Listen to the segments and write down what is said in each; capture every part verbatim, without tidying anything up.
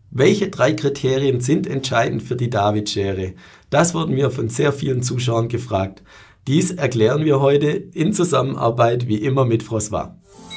Welche drei Kriterien sind entscheidend für die David-Schere? Das wurden wir von sehr vielen Zuschauern gefragt. Dies erklären wir heute in Zusammenarbeit wie immer mit François.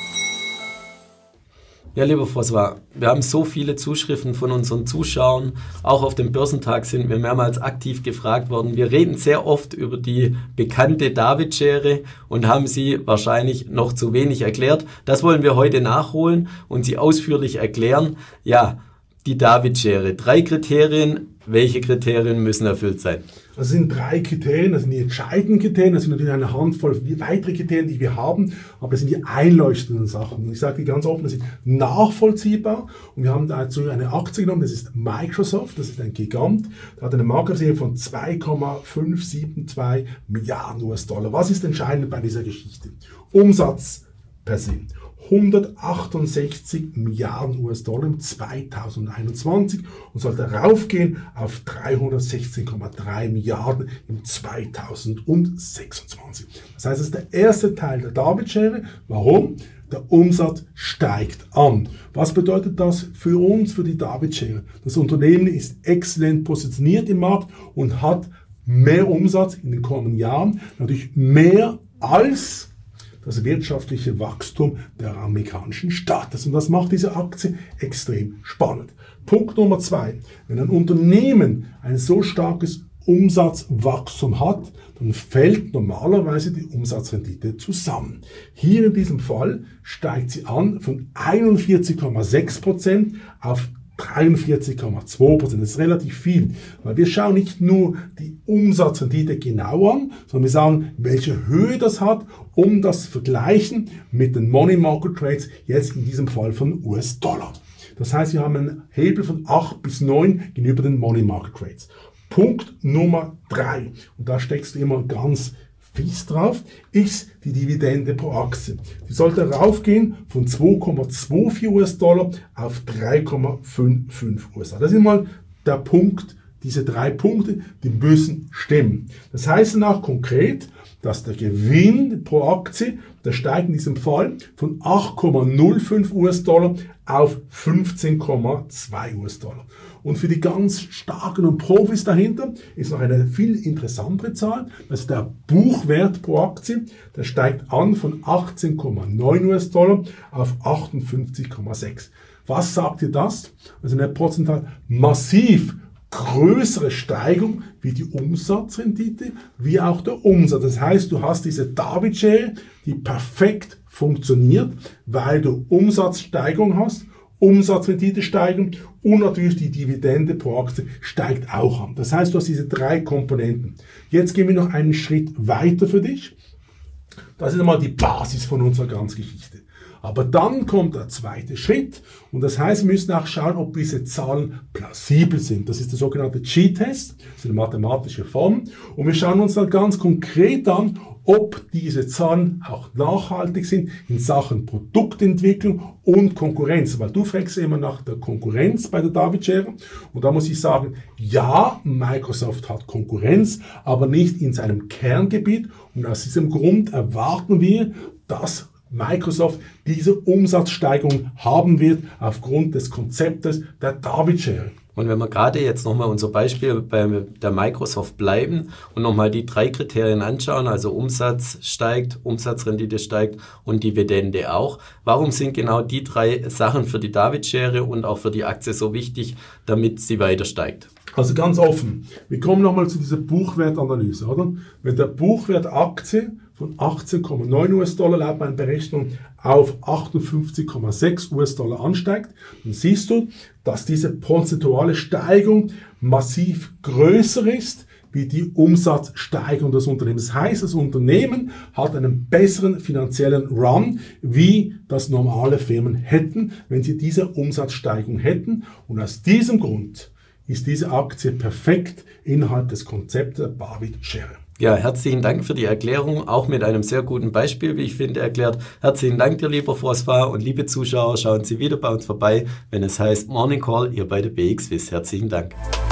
Ja, lieber François, wir haben so viele Zuschriften von unseren Zuschauern. Auch auf dem Börsentag sind wir mehrmals aktiv gefragt worden. Wir reden sehr oft über die bekannte David-Schere und haben sie wahrscheinlich noch zu wenig erklärt. Das wollen wir heute nachholen und sie ausführlich erklären. Ja, die David-Schere. Drei Kriterien. Welche Kriterien müssen erfüllt sein? Das sind drei Kriterien, das sind die entscheidenden Kriterien, das sind natürlich eine Handvoll weitere Kriterien, die wir haben, aber das sind die einleuchtenden Sachen. Und ich sage dir ganz offen, das sind nachvollziehbar und wir haben dazu eine Aktie genommen, das ist Microsoft, das ist ein Gigant, der hat eine Marktkapitalisierung von zwei Komma fünf sieben zwei Milliarden U S-Dollar. Was ist entscheidend bei dieser Geschichte? Umsatz per se. hundertachtundsechzig Milliarden U S-Dollar im zweitausendeinundzwanzig und sollte raufgehen auf dreihundertsechzehn Komma drei Milliarden im zweitausendsechsundzwanzig. Das heißt, das ist der erste Teil der David-Schere. Warum? Der Umsatz steigt an. Was bedeutet das für uns, für die David-Schere? Das Unternehmen ist exzellent positioniert im Markt und hat mehr Umsatz in den kommenden Jahren, natürlich mehr als das wirtschaftliche Wachstum der amerikanischen Staates. Und das macht diese Aktie extrem spannend. Punkt Nummer zwei. Wenn ein Unternehmen ein so starkes Umsatzwachstum hat, dann fällt normalerweise die Umsatzrendite zusammen. Hier in diesem Fall steigt sie an von einundvierzig Komma sechs Prozent auf dreiundvierzig Komma zwei Prozent. Das ist relativ viel, weil wir schauen nicht nur die Umsatzrendite genau an, sondern wir sagen, welche Höhe das hat, um das zu vergleichen mit den Money Market Rates, jetzt in diesem Fall von U S-Dollar. Das heißt, wir haben einen Hebel von acht bis neun gegenüber den Money Market Rates. Punkt Nummer drei, und da steckst du immer ganz fies drauf, ist die Dividende pro Aktie. Die sollte raufgehen von zwei Komma vierundzwanzig U S-Dollar auf drei Komma fünfundfünfzig U S-Dollar. Das ist mal der Punkt, diese drei Punkte, die müssen stimmen. Das heißt danach konkret, dass der Gewinn pro Aktie, der steigt in diesem Fall von acht Komma null fünf U S-Dollar auf fünfzehn Komma zwei U S-Dollar. Und für die ganz starken und Profis dahinter ist noch eine viel interessantere Zahl. Das ist der Buchwert pro Aktie. Der steigt an von achtzehn Komma neun U S-Dollar auf achtundfünfzig Komma sechs. Was sagt dir das? Also eine prozentual massiv größere Steigung wie die Umsatzrendite, wie auch der Umsatz. Das heißt, du hast diese David-Schere, die perfekt funktioniert, weil du Umsatzsteigerung hast, Umsatzrendite steigen und natürlich die Dividende pro Aktie steigt auch an. Das heißt, du hast diese drei Komponenten. Jetzt gehen wir noch einen Schritt weiter für dich. Das ist einmal die Basis von unserer ganzen Geschichte. Aber dann kommt der zweite Schritt und das heißt, wir müssen auch schauen, ob diese Zahlen plausibel sind. Das ist der sogenannte G-Test, das ist eine mathematische Form. Und wir schauen uns dann ganz konkret an, ob diese Zahlen auch nachhaltig sind in Sachen Produktentwicklung und Konkurrenz. Weil du fragst immer nach der Konkurrenz bei der David-Schere. Und da muss ich sagen, ja, Microsoft hat Konkurrenz, aber nicht in seinem Kerngebiet. Und aus diesem Grund erwarten wir, dass Microsoft diese Umsatzsteigerung haben wird aufgrund des Konzeptes der David-Schere. Und wenn wir gerade jetzt nochmal unser Beispiel bei der Microsoft bleiben und nochmal die drei Kriterien anschauen, also Umsatz steigt, Umsatzrendite steigt und Dividende auch. Warum sind genau die drei Sachen für die David-Schere und auch für die Aktie so wichtig, damit sie weiter steigt? Also ganz offen, wir kommen nochmal zu dieser Buchwertanalyse, oder? Wenn der Buchwert Aktie von achtzehn Komma neun U S-Dollar laut meiner Berechnung auf achtundfünfzig Komma sechs U S-Dollar ansteigt, dann siehst du, dass diese prozentuale Steigung massiv größer ist wie die Umsatzsteigerung des Unternehmens. Das heißt, das Unternehmen hat einen besseren finanziellen Run, wie das normale Firmen hätten, wenn sie diese Umsatzsteigerung hätten. Und aus diesem Grund ist diese Aktie perfekt innerhalb des Konzepts der David-Schere. Ja, herzlichen Dank für die Erklärung, auch mit einem sehr guten Beispiel, wie ich finde, erklärt. Herzlichen Dank dir, lieber François, und liebe Zuschauer, schauen Sie wieder bei uns vorbei, wenn es heißt Morning Call, ihr bei der B X Wiss. Herzlichen Dank.